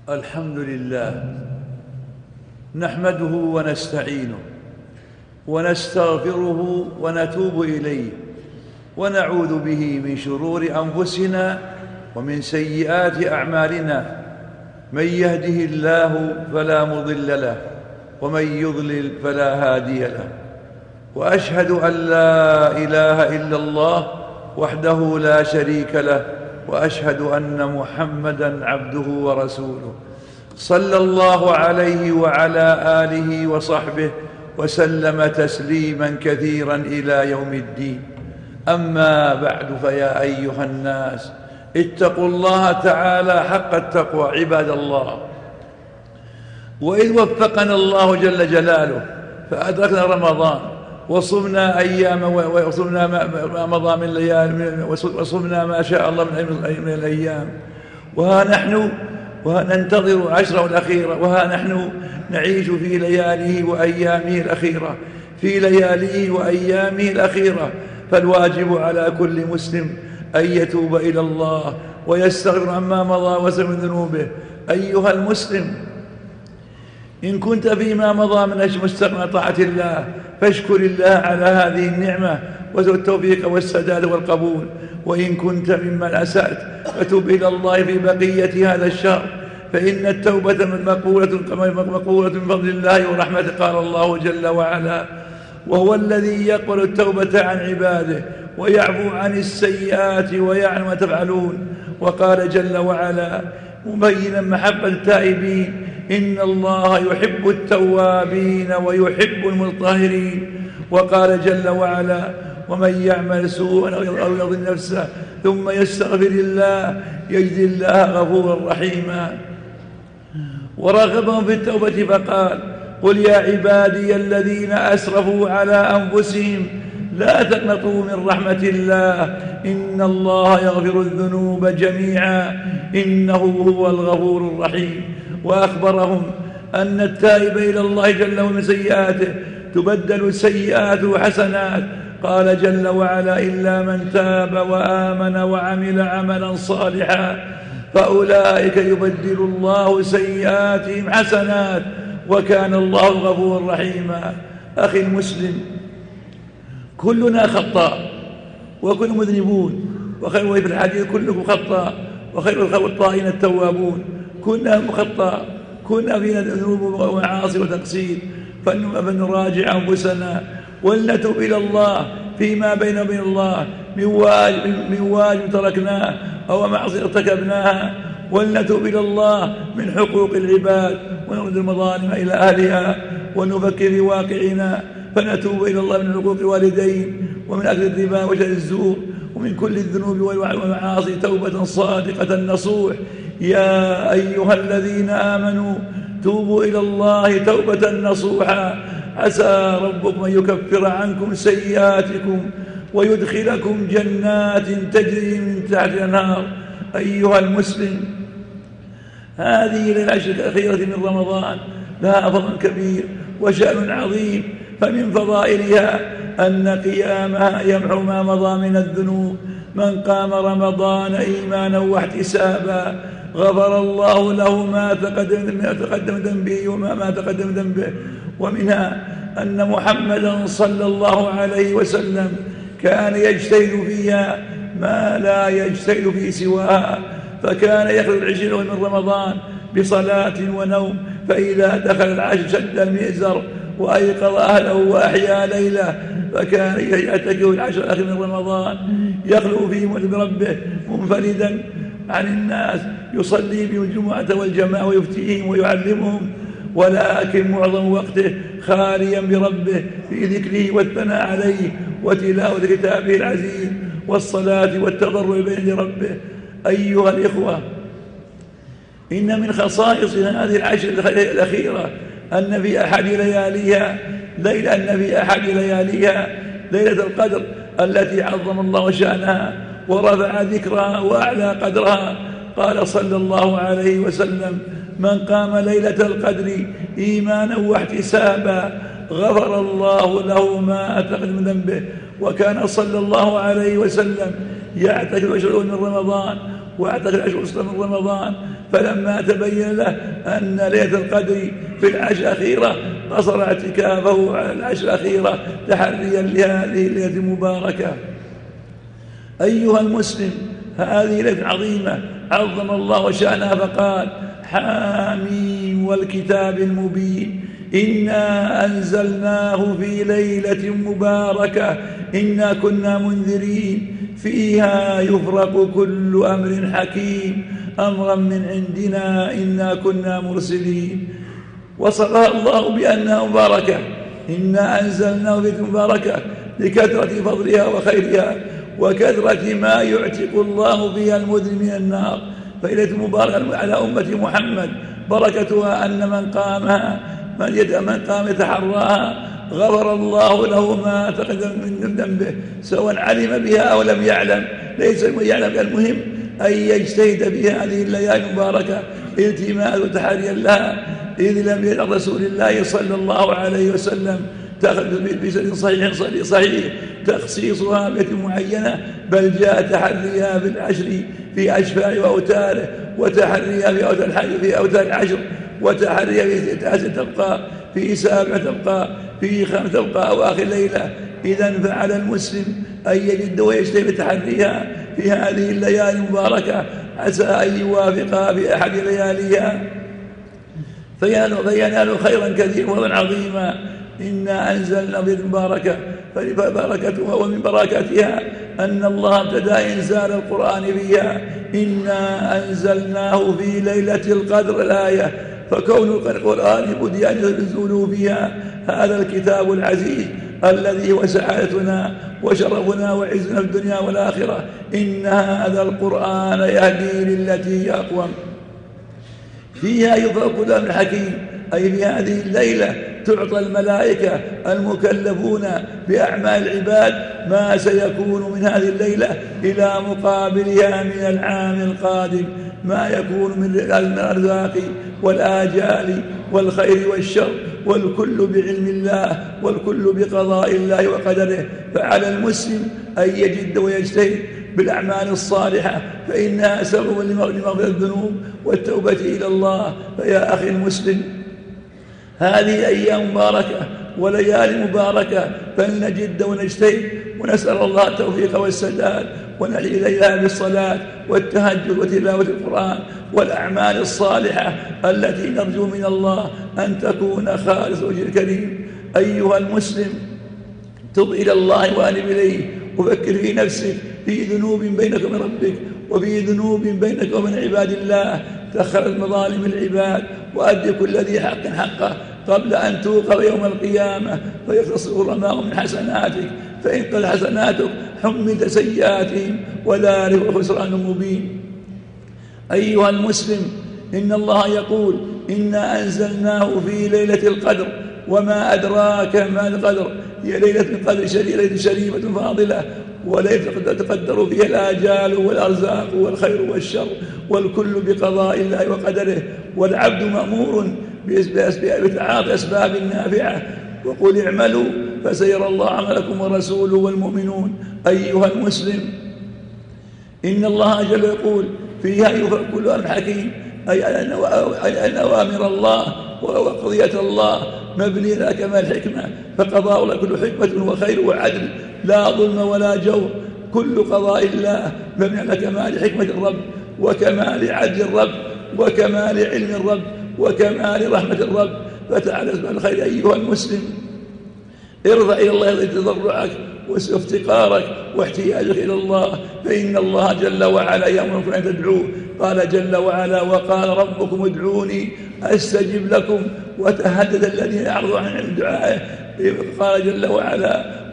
الحمد لله نحمده ونستعينه ونستغفره ونتوب إليه ونعوذ به من شرور أنفسنا ومن سيئات أعمالنا. من يهده الله فلا مضل له ومن يضلل فلا هادي له، وأشهد أن لا إله إلا الله وحده لا شريك له، وأشهد أن محمدًا عبده ورسوله، صلى الله عليه وعلى آله وصحبه وسلم تسليماً كثيراً إلى يوم الدين. أما بعد، فيا أيها الناس اتقوا الله تعالى حق التقوى عباد الله. وإذ وفقنا الله جل جلاله فأدركنا رمضان وصمنا أيام وصمنا ما مضى من ليال وصمنا ما شاء الله من الأيام، وها نحن ننتظر العشرة الأخيرة، وها نحن نعيش في لياليه وأيامه الأخيرة، في لياليه وأيامه الأخيرة. فالواجب على كل مسلم أن يتوب إلى الله ويستغفر عما مضى ويستغفر من ذنوبه. أيها المسلم، إن كنت فيما مضى من مستقبل طاعة الله فاشكر الله على هذه النعمة والتوفيق والسداد والقبول، وإن كنت ممن أسأت فتب إلى الله في بقية هذا الشهر، فإن التوبة مقبولة من فضل الله ورحمته. قال الله جل وعلا: وهو الذي يقبل التوبة عن عباده ويعفو عن السيئات ويعلم ما تفعلون. وقال جل وعلا مبينا محبة التائبين: إن الله يحب التوابين ويحب المطهرين. وقال جل وعلا: ومن يعمل سوءا أو يظلم نفسه ثم يستغفر الله يجد الله غفورا رحيما. ورغبهم في التوبة فقال: قل يا عبادي الذين أسرفوا على أنفسهم لا تقنطوا من رحمة الله إن الله يغفر الذنوب جميعا إنه هو الغفور الرحيم. وأخبرهم أن التائب إلى الله جل وعلا من سيئاته تبدل سيئاته حسنات. قال جل وعلا: إلا من تاب وآمن وعمل عملا صالحا فأولئك يبدل الله سيئاتهم حسنات وكان الله غفورا رحيما. أخي المسلم، كلنا خطاء وكل مذنبون، وخير في الحديث كلكم خطاء وخير الخطائين التوابون. كنا خطاء، كنا فينا ذنوب ومعاصي وتقصير، فلنراجع أنفسنا ولنتوب إلى الله فيما بيننا وبين الله من واجب تركناه أو معصية ارتكبناها، ولنتوب إلى الله من حقوق العباد ونرد المظالم إلى أهلها ونفكر في واقعنا، فنتوب إلى الله من حقوق الوالدين ومن أكل الربا وشرب الزور ومن كل الذنوب والمعاصي توبة صادقة نصوح. يا أيها الذين آمنوا توبوا إلى الله توبة نصوحا عسى ربكم أن يكفر عنكم سيئاتكم ويدخلكم جنات تجري من تحت الأنهار. أيها المسلم، هذه العشر الأخيرة من رمضان لها فضل كبير وشأن عظيم، فمن فضائلها أن قيامها يمحو ما مضى من الذنوب. من قام رمضان إيمانا واحتسابا غفر الله له ما تقدم ذنبه وما تقدم ذنبه. ومنها أن محمدا صلى الله عليه وسلم كان يجتهد فيها ما لا يجتهد في سواها، فكان يخرج 20 من رمضان بصلاة ونوم، فإذا دخل العشر شد المئزر وأيقظ أهله وأحيا ليله، فكان يعتكف العشر الأخير من رمضان يخلو فيه بربه منفردا عن الناس، يصلي بهم الجمعة والجماعة ويفتيهم ويعلمهم، ولكن معظم وقته خاليا بربه في ذكره والثناء عليه وتلاوة كتابه العزيز والصلاة والتضرع بين ربه. أيها الإخوة، إن من خصائص هذه العشر الأخيرة أن في أحد لياليها ليلة القدر التي عظم الله شأنها ورفع ذكرها وأعلى قدرها. قال صلى الله عليه وسلم: من قام ليلة القدر إيمانا واحتسابا غفر الله له ما تقدم من ذنبه. وكان صلى الله عليه وسلم يعتكف 20 من رمضان واعتق العشر الوسطى من رمضان، فلما تبين له أن ليلة القدر في العشر الأخيرة قصر اعتكافه على العشر الأخيرة تحريا لهذه الليلة المباركة. أيها المسلم، هذه ليلة عظيمة عظم الله شأنها فقال: حاميم والكتاب المبين إنا أنزلناه في ليلة مباركة إنا كنا منذرين فيها يفرق كل أمر حكيم أمرا من عندنا إنا كنا مرسلين. وصفها الله بأنها مباركة، إنا أنزلناه في مباركة لكثرة فضلها وخيرها وكثرة ما يعتق الله فيها المذنب من النار. فليلة مباركة على أمة محمد بركتها أن من قام يتحراها غفر الله له ما تقدم من ذنبه سواء علم بها أو لم يعلم، ليس يعلم. المهم أن يجتهد في هذه الليالي المباركة التماس وتحريا لها، إذ لم يرد رسول الله صلى الله عليه وسلم بسند صحيح تخصيصها بيت معينة، بل جاء تحريها في العشر في أشفاع وأوتاره، وتحريها في أوتار العشر، وتحريها في 9 تبقى، في 7 تبقى، في 5 تبقى أواخر ليلة. إذن فعلى المسلم أن يجد ويجتهد بتحريها في هذه الليالي المباركة عسى أن يوافقها في أحد لياليها فينال خيرا كثيرا وفضلا عظيما. إنا أنزلنا في المباركة، فبركتها ومن بركاتها أن الله ابتدأ إنزال القرآن فيها. إنا أنزلناه في ليلة القدر الآية، فكون القرآن بدأ نزوله فيها هذا الكتاب العزيز الذي هو سعادتنا وشرفنا وعزنا في الدنيا والآخرة. إن هذا القرآن يهدي للتي هي أقوم. فيها يفرق كل أمر حكيم، أي في هذه الليلة تعطى الملائكة المكلفون بأعمال العباد ما سيكون من هذه الليلة إلى مقابلها من العام القادم، ما يكون من الأرزاق والآجال والخير والشر، والكل بعلم الله والكل بقضاء الله وقدره. فعلى المسلم أن يجد ويجتهد بالأعمال الصالحة، فإنها سبب لمغفرة الذنوب والتوبة إلى الله. فيا أخي المسلم، هذه أيام مباركة وليالي مباركة، فلنجد ونجتهد ونسأل الله التوفيق والسداد، ونحيي إليها بالصلاة والتهجد وتلاوة القرآن والأعمال الصالحة التي نرجو من الله أن تكون خالص وجه الكريم. أيها المسلم، تب إلى الله وأنب إليه، وفكر في نفسك في ذنوب بينك وبين ربك، وفي ذنوب بينك وبين عباد الله، تخرج مظالم العباد، وأدي كل ذي حق حقه قبل أن توقف يوم القيامة فيختصر الرماء من حسناتك، فإن قل حسناتك حملت سيئاتهم وذلك الخسران المبين. أيها المسلم، إن الله يقول: إنا أنزلناه في ليلة القدر وما أدراك ما القدر. هي ليلة القدر ليلة شريفة فاضلة، وليلة تقدر فيها الآجال والأرزاق والخير والشر، والكل بقضاء الله وقدره، والعبد مأمور بتعاطي أسباب نافعة. وقل اعملوا فسيرى الله عملكم ورسوله والمؤمنون. أيها المسلم، إن الله جل يقول فيها يفرق كل أمر حكيم، أي أن أوامر الله وقضية الله مبني على كمال الحكمة، فقضاء الله كل حكمة وخير وعدل، لا ظلم ولا جور. كل قضاء الله مبني على كمال حكمة الرب وكمال عدل الرب وكمال علم الرب وكمال رحمة الرب. فتعالى اسمع الخير. أيها المسلم، ارفع إلى الله تضرعك وافتقارك واحتياجك إلى الله، فإن الله جل وعلا يأمركم أن تدعوه. قال جل وعلا: وقال ربكم ادعوني أستجب لكم. وتهدد الذين أعرضوا عن دعائه. قال جل وعلا: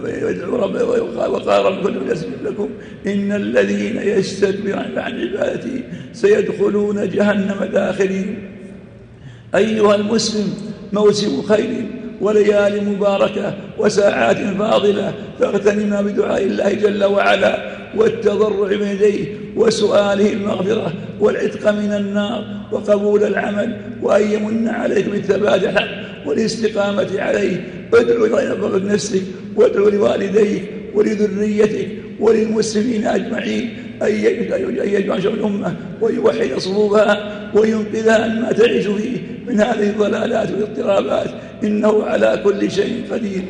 وقال ربكم أستجب لكم إن الذين يستكبرون عن عبادتي سيدخلون جهنم داخرين. أيها المسلم، موسم خير وليالي مباركة وساعات فاضلة، فاغتنمها بدعاء الله جل وعلا والتضرع بين يديه وسؤاله المغفرة والعتق من النار وقبول العمل، وأن يمن عليك بالثبات الحق والاستقامة عليه. ادعو لنفسك وادعو لوالديك ولذريتك وللمسلمين أجمعين أن يجمع شمل الأمة ويوحد صفوفها وينقذها مما تعيش فيه من هذه الضلالات والاضطرابات، إنه على كل شيء قدير.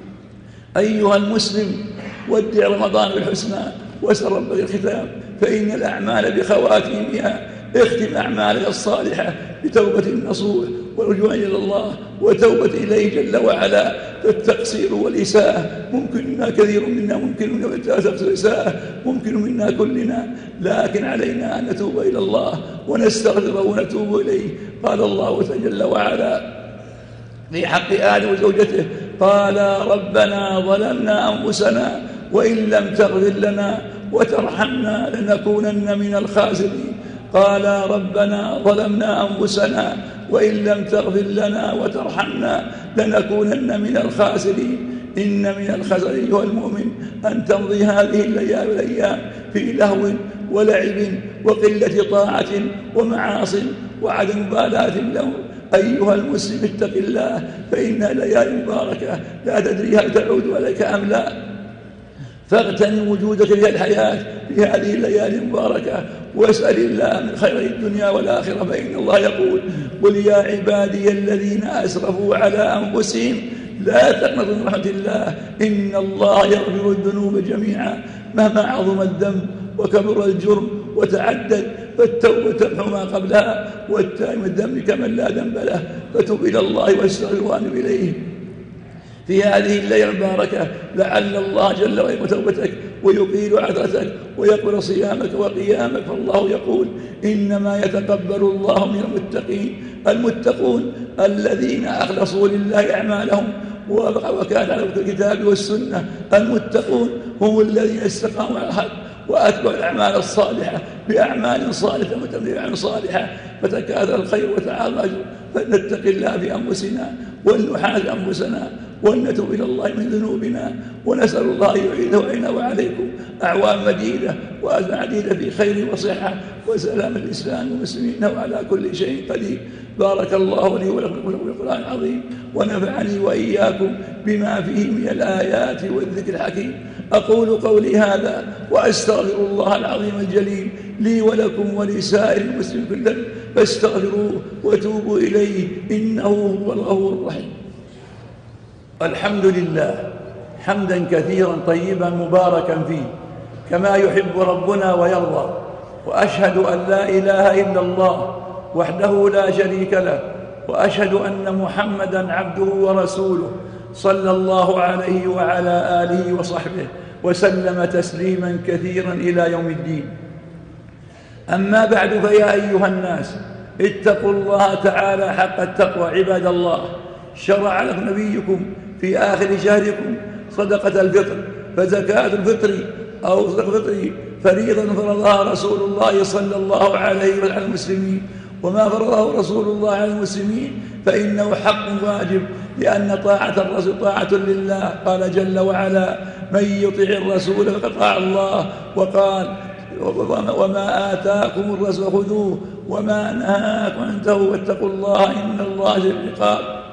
أيها المسلم، ودع رمضان بالحسنى واسأل ربك الختام، فإن الأعمال بخواتيمها. اختم أعمالك الصالحة بتوبة نصوح ورجوع إلى الله وتوبة إليه جل وعلا. فالتقصير والإساءة ممكن منا، كثير منا ممكن منا تقصير إساءة ممكن منا كلنا، لكن علينا أن نتوب إلى الله ونستغفر ونتوب إليه. قال الله جل وعلا في حق آدم وزوجته: قال ربنا ظلمنا أنفسنا وإن لم تغفر لنا وترحمنا لنكونن من الخاسرين. قال ربنا ظلمنا أنفسنا وإن لم تغفر لنا وترحمنا لنكونن من الخاسرين. إن من الخسر أيها المؤمن أن تمضي هذه الأيام في لهو ولعب وقلة طاعة ومعاصٍ وعدم مبالاة له. أيها المسلم، اتق الله، فإنها ليالي مباركة لا تدري هل تعود عليك أم لا. فاغتنم وجودك في الحياة في هذه الليالي المباركة واسأل الله من خير الدنيا والآخرة، فإن الله يقول: قل يا عبادي الذين أسرفوا على أنفسهم لا تقنطوا من رحمة الله إن الله يغفر الذنوب جميعا. مهما عظم الذنب وكبر الجرم وتعدد فالتوبة تمحو ما قبلها، والتائب من الذنب كمن لا ذنب له. فتب إلى الله واستغفر وانب إليه في هذه الليلة المباركة، لعل الله جل وعلا يقبل توبتك ويقيل عثرتك ويقبل صيامك وقيامك. فالله يقول: إنما يتقبل الله من المتقين. المتقون الذين أخلصوا لله أعمالهم وكان على الكتاب والسنة. المتقون هم الذين استقاموا على الحق وأتبعوا الأعمال الصالحة بأعمال صالحة وتمنع صالحة، فتكاثر الخير وتعاظم الأجر. فلنتق الله في أنفسنا ولنحاسب أنفسنا ونتوب إلى الله من ذنوبنا، ونسأل الله يعيده علينا وعليكم أعوام مديدة وأزمنة عديدة في خير وصحة وسلام الإسلام والمسلمين، إنه على كل شيء قدير. بارك الله لي ولكم في القرآن العظيم، ونفعني وإياكم بما فيه من الآيات والذكر الحكيم. أقول قولي هذا وأستغفر الله العظيم الجليل لي ولكم ولسائر المسلمين كلهم، فاستغفروه وتوبوا إليه إنه هو الغفور الرحيم. الحمد لله حمدا كثيرا طيبا مباركا فيه كما يحب ربنا ويرضى، وأشهد أن لا إله إلا الله وحده لا شريك له، وأشهد أن محمدا عبده ورسوله صلى الله عليه وعلى آله وصحبه وسلم تسليما كثيرا إلى يوم الدين. أما بعد، فيا أيها الناس، اتقوا الله تعالى حق التقوى عباد الله. شرع لكم نبيكم في آخر شهركم صدقة الفطر، فزكاة الفطر أو صدقة الفطر فريضة فرضها رسول الله صلى الله عليه وسلم على المسلمين، وما فرضه رسول الله على المسلمين فإنه حق واجب، لأن طاعة الرسول طاعة لله. قال جل وعلا: من يطع الرسول فقد أطاع الله. وقال: وما آتاكم الرسول خذوه وما نهاكم عنه فانتهوا واتقوا الله إن الله شديد العقاب.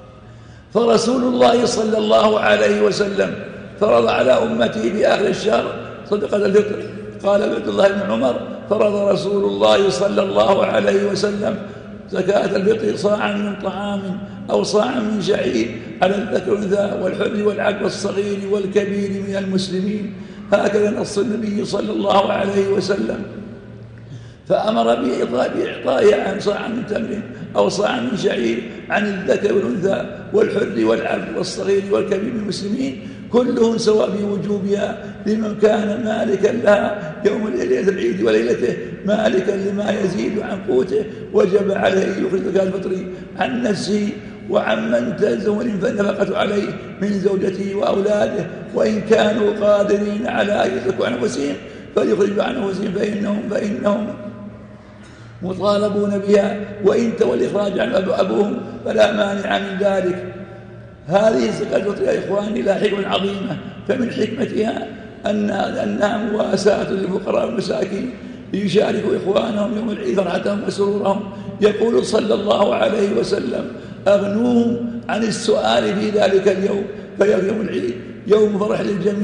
فرسول الله صلى الله عليه وسلم فرض على أمته في آخر الشهر صدقة الفطر. قال عبد الله بن عمر: فرض رسول الله صلى الله عليه وسلم زكاة الفطر صاعا من طعام أو صاعا من شعير على الذكر والأنثى والحر والعبد والصغير والكبير من المسلمين. هكذا نص النبي صلى الله عليه وسلم، فأمر بإعطائها عن صاع من تمر أو صاع من شعير عن الذكر والأنثى والحر والعبد والصغير والكبير من المسلمين، كلهم سواء في وجوبها لمن كان مالكا لها يوم ليلة العيد وليلته مالكا لما يزيد عن قوته، وجب عليه أن يخرج زكاة الفطر عن نفسه وعن من تلزم النفقة عليه من زوجته وأولاده، وإن كانوا قادرين على أن يزكوا عن أنفسهم فليخرجوا عن أنفسهم فإنهم مطالبون بها، وإن تولوا الإخراج عن أبوهم فلا مانع من ذلك. هذه زكاة الفطر يا إخواني لها حكمة عظيمة، فمن حكمتها أنها مواساة للفقراء والمساكين ليشاركوا إخوانهم يوم العيد فرحتهم وسرورهم. يقول صلى الله عليه وسلم: أغنوهم عن السؤال في ذلك اليوم، فيوم العيد يوم فرح للجميع،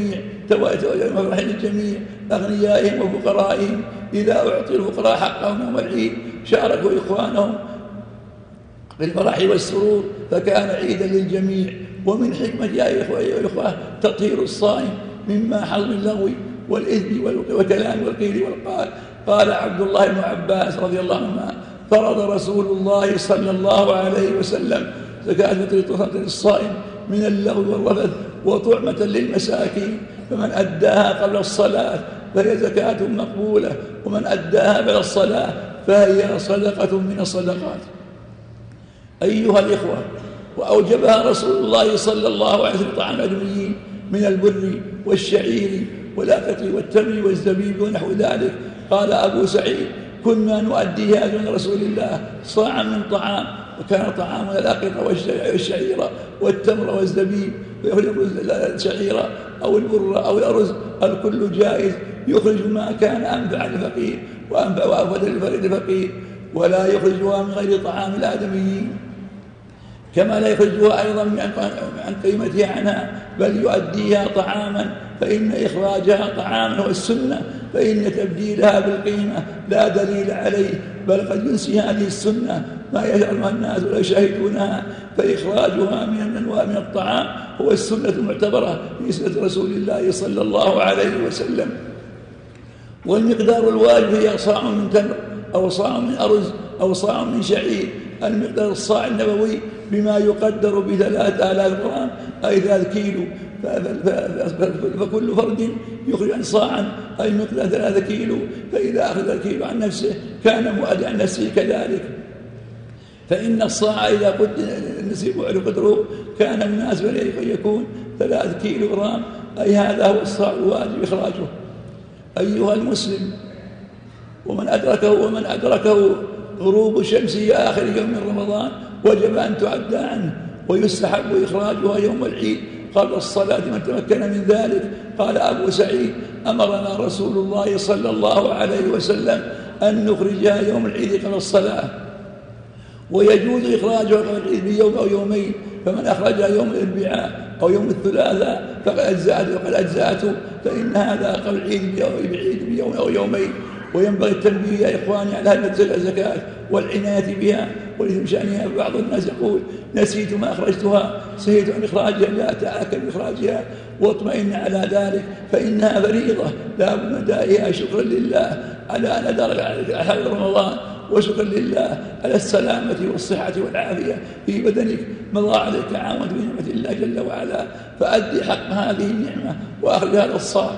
مفرح للجميع أغنيائهم وفقرائهم. إذا أعطي الفقراء حقهم يوم العيد شاركوا إخوانهم بالفرح والسرور فكان عيدا للجميع. ومن حكمة يا إخوة تطهير الصائم مما حظم اللغو والإثم والكلام والقيل والقال. قال عبد الله بن عباس رضي الله عنهما: فرض رسول الله صلى الله عليه وسلم زكاة فطر الصائم من اللغو والرفث وطعمة للمساكين، فمن أداها قبل الصلاة فهي زكاة مقبولة، ومن أداها بعد الصلاة فهي صدقة من الصدقات. أيها الإخوة، وأوجبها رسول الله صلى الله عليه وسلم طعام الآدميين من البر والشعير والأقط والتمر والزبيب ونحو ذلك. قال أبو سعيد: كنا نؤديها دون رسول الله صاعا من طعام، وكان طعامنا الأقط والشعير والتمر والزبيب، ويخرج الشعير أو البر أو الأرز الكل جائز، يخرج ما كان أنفع للفقير وأفضل للفقير، ولا يخرجها من غير طعام الآدميين، كما لا يخرجها أيضا عن قيمتها عنها، بل يؤديها طعاما، فإن إخراجها طعاما هو السنة، فإن تبديلها بالقيمة لا دليل عليه، بل قد ينسي هذه السنة ما يفعلها الناس ولا يشاهدونها، فإخراجها من الطعام هو السنة المعتبرة في سنة رسول الله صلى الله عليه وسلم. والمقدار الواجب هي صاع من تمر أو صاع من أرز أو صاع من شعير. المقدار الصاع النبوي بما يقدر ب3000 غرام أي 3 كيلو، فكل فرد يخرج عن صاعا أي مقدار 3 كيلو، فإذا أخذ الكيلو عن نفسه كان مؤدي عن نفسه كذلك. فإن الصاع إذا قدر النسيب وعلى قدره كان مناسبا أن يكون 3 كيلو غرام، أي هذا هو الصاع الواجب إخراجه. أيها المسلم، ومن أدركه غروب الشمس في آخر يوم من رمضان وجب أن تعدى عنه، ويستحب إخراجها يوم العيد قبل الصلاة من تمكن من ذلك. قال أبو سعيد: أمرنا رسول الله صلى الله عليه وسلم أن نخرجها يوم العيد قبل الصلاة، ويجوز إخراجها قبل العيد بيوم أو يومين، فمن أخرجها يوم الأربعاء أو يوم الثلاثاء فقد أجزأته، فإن هذا قبل العيد بيوم أو يومين. وينبغي التنبيه يا إخواني على هذه الزكاة والعناية بها ولزم شأنها. بعض الناس يقول: نسيت ما أخرجتها، سهيت عن إخراجها، لا أتأكد بإخراجها واطمئن على ذلك، فإنها فريضة لا بد من أدائها شكرا لله على أن أدار على رمضان، وشكرا لله على السلامة والصحة والعافية في بدنك، مضى عليك عام بنعمة الله جل وعلا، فأدي حق هذه النعمة وأخرج هذا الصاع.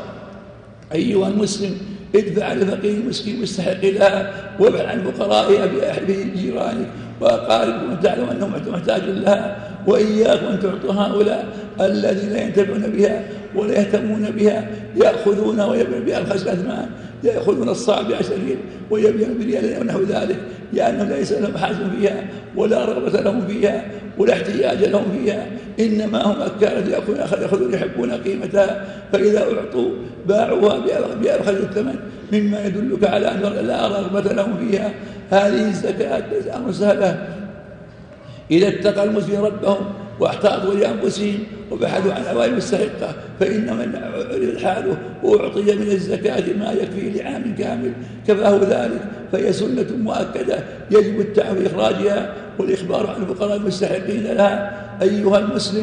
أيها المسلم، ادفع لفقير المسكين مستحق لها، وابعد عن فقرائها بجيرانك وأقاربك من تعلم أنهم محتاج لها، وإياكم أن تعطوا هؤلاء الذين لا ينتفعون بها ولا يهتمون بها، يأخذون ويبيعون بأرخص الأثمان، يأخذون الصاع ب10 ريال ويبيعون بريال ونحو ذلك، لأنه ليس لهم حاجة فيها ولا رغبة لهم فيها ولا احتياج لهم فيها، إنما هم أكالة يأخذون يحبون قيمتها، فإذا أعطوا باعوها بأرخص الثمن، مما يدلك على أن لا رغبة لهم فيها. هذه الزكاة ليس أمر سهلة. إذا اتقى المسلمين ربهم واحتاطوا لأنفسهم وبحثوا عن عوائل مستحقة، فإن من عرض حاله وأعطي من الزكاة ما يكفي لعام كامل كفاه ذلك، فهي سنة مؤكدة يجب التعب إخراجها والإخبار عن الفقراء المستحقين لها. أيها المسلم،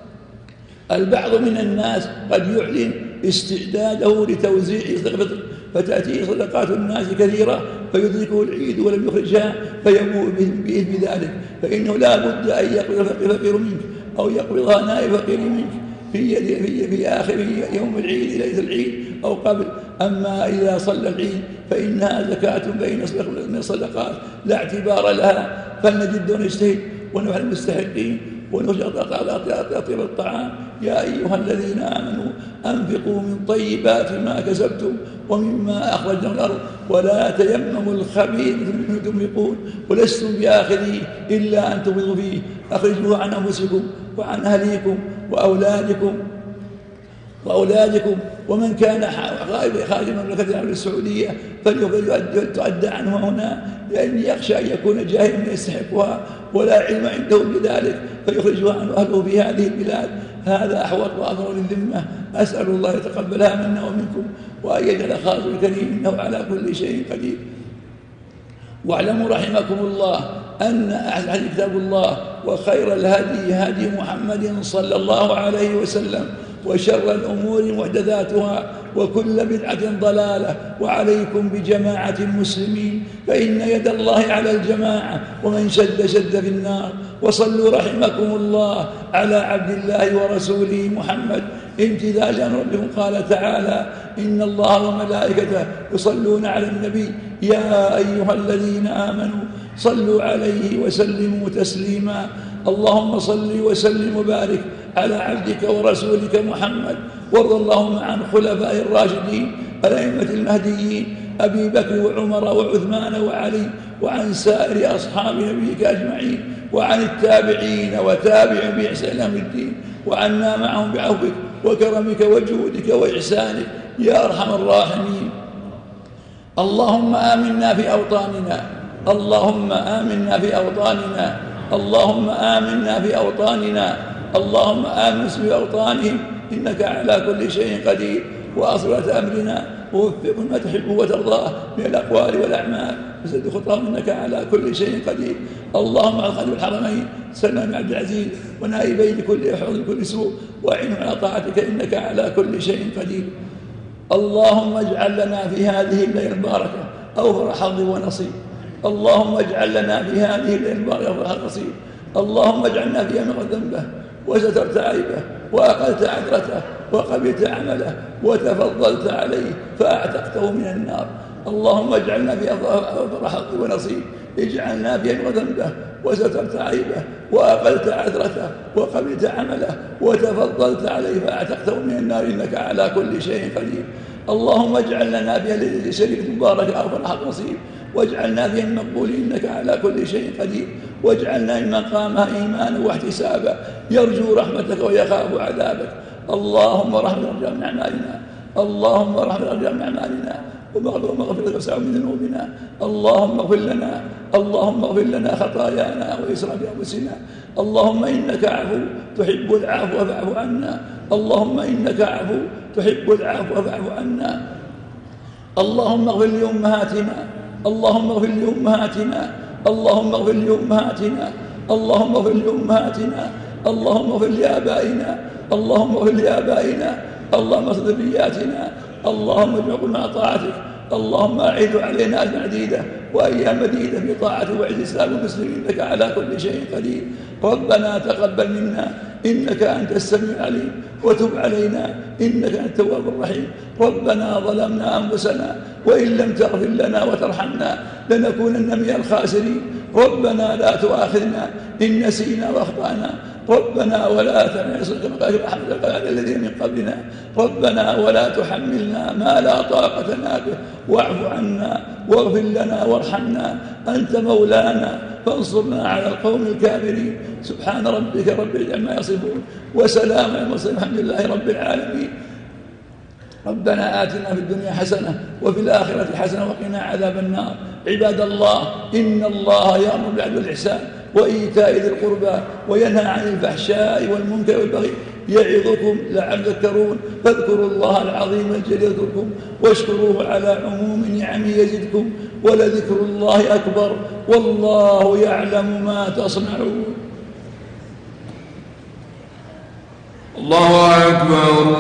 البعض من الناس قد يعلن استعداده لتوزيع صدقة الفطر، فتأتيه صدقات الناس كثيرة فيدركه العيد ولم يخرجها فيبوء بإثم ذلك، فإنه لا بد أن يقبض الفقير منك أو يقبضها نائب فقير منك في آخر يوم العيد ليلة العيد أو قبل. أما إذا صلى العيد فإنها زكاة بين الصدقات لا اعتبار لها، فلنجد ونجتهد ونفعل المستحقين ونرجع أطيب الطعام. يا أيها الذين آمنوا أنفقوا من طيبات ما كسبتم ومما أخرجنا من الأرض ولا تيمموا الخبيث منه تنفقون ولستم بآخذيه إلا أن تغمضوا فيه، أخرجوه عن أنفسكم وعن أهليكم وأولادكم. ومن كان خارج المملكة العربية السعودية فليؤدى عنه هنا، لأني يخشى أن يكون جاهلا من يستحقها ولا علم عنده بذلك فيخرجها عنه أهله في هذه البلاد. هذا أحوط وأظهر للذمة. أسأل الله يتقبلها منا ومنكم وأن يجعل خاطر الكريم إنه على كل شيء قدير. واعلموا رحمكم الله أن أحسن كتاب الله وخير الهدي هدي محمد صلى الله عليه وسلم وشر الأمور محدثاتها وكل بدعة ضلالة. وعليكم بجماعة المسلمين فإن يد الله على الجماعة ومن شد شد في النار. وصلوا رحمكم الله على عبد الله ورسوله محمد امتثالا ربكم. قال تعالى إن الله وملائكته يصلون على النبي يا أيها الذين آمنوا صلوا عليه وسلموا تسليما. اللهم صل وسلم وبارك على عبدك ورسولك محمد. وارض اللهم عن خلفاء الراشدين الأئمة المهديين أبي بكر وعمر وعثمان وعلي وعن سائر أصحاب نبيك أجمعين وعن التابعين وتابعين بإحسان يوم الدين وعنا معهم بعفوك وكرمك وجودك وإحسانك يا أرحم الراحمين. اللهم آمنا في أوطاننا اللهم آمنا في أوطاننا اللهم آمنا في أوطاننا اللهم آمن في أوطانهم إنك على كل شيء قدير. وأصلة أمرنا ووفقهم ما تحب وترضاه من الأقوال والأعمال وسد خطاهم إنك على كل شيء قدير. اللهم على خادم الحرمين سلمان بن عبد العزيز ونائبين لكل حوض كل سوء وأعنهم على طاعتك إنك على كل شيء قدير. اللهم اجعل لنا في هذه الليلة المباركة أوفر حظ ونصيب. اللهم اجعل لنا في هذه الليلة المباركة أوفر حظ ونصيب. اللهم اجعلنا فيها من ذنبه وسترت عيبه وأقلت عذرته وقبلت عمله وتفضلت عليه فأعتقته من النار. اللهم اجعلنا في أوفر حظ ونصيب. اجعلنا في ذنبه وسترت عيبه وأقلت عذرته وقبلت عمله وتفضلت عليه فأعتقته من النار إنك على كل شيء قدير. اللهم اجعل لنا في هذه الشريف المباركة أوفر حظ ونصيب واجعلنا فيها المقبول إنك على كل شيء قدير. واجعلنا ممن قامها إيمانا واحتسابا يرجو رحمتك ويخاف عذابك. اللهم رحمة رجاء من أعمالنا اللهم رحمة رجاء من أعمالنا ومغفرتك وسع من ذنوبنا. اللهم اغفر لنا اللهم اغفر لنا خطايانا وإسراف أنفسنا. اللهم إنك عفو تحب العفو فاعف عنا. اللهم إنك عفو تحب العفو فاعف عنا. اللهم اغفر لأمهاتنا اللهم اغفر لأمهاتنا اللهم اغفر لأمهاتنا اللهم اغفر لأمهاتنا اللهم اغفر لآبائنا اللهم اغفر لآبائنا اللهم اصلح ذرياتنا. اللهم اجعلنا طاعتك. اللهم أعد علينا أجرا عديدة وأيام مديدة في طاعته وعز الإسلام والمسلمين إنك على كل شيء قدير. ربنا تقبل منا إنك أنت السميع العليم وتب علينا إنك أنت التواب الرحيم. ربنا ظلمنا أنفسنا وإن لم تغفر لنا وترحمنا لنكونن من الخاسرين. ربنا لا تؤاخذنا إن نسينا وأخطأنا. ربنا ولا تحملنا كما قال على الذين من قبلنا. ربنا ولا تحملنا ما لا طاقة لنا به واعف عنا واغفر لنا وارحمنا أنت مولانا فانصرنا على القوم الكافرين. سبحان ربك رب العزة عما يصفون وسلام على المرسلين الحمد لله رب العالمين. ربنا آتنا في الدنيا حسنة وفي الآخرة حسنة وقنا عذاب النار. عباد الله إن الله يأمر بالعدل والإحسان وإيتاء ذي القربى وينهى عن الفحشاء والمنكر والبغي يعظكم لعلكم تذكرون. فاذكروا الله العظيم الجليل يذكركم واشكروه على عموم نعمه يزدكم ولذكر الله أكبر والله يعلم ما تصنعون. الله أكبر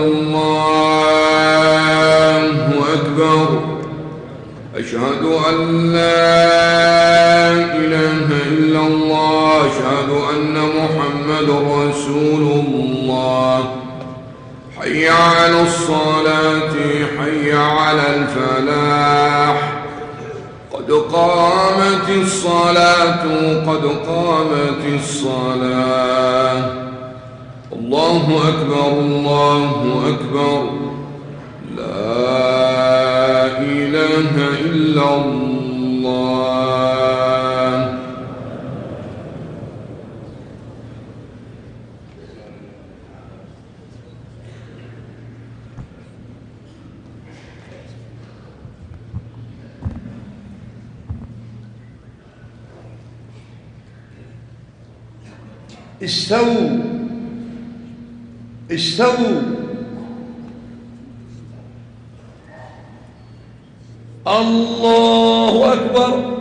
الله أكبر. أشهد أن لا إله إلا الله أشهد أن محمد رسول الله. حي على الصلاة حي على الفلاح قد قامت الصلاة قد قامت الصلاة. الله أكبر الله أكبر. لا إله إلا الله. استووا استووا. الله أكبر.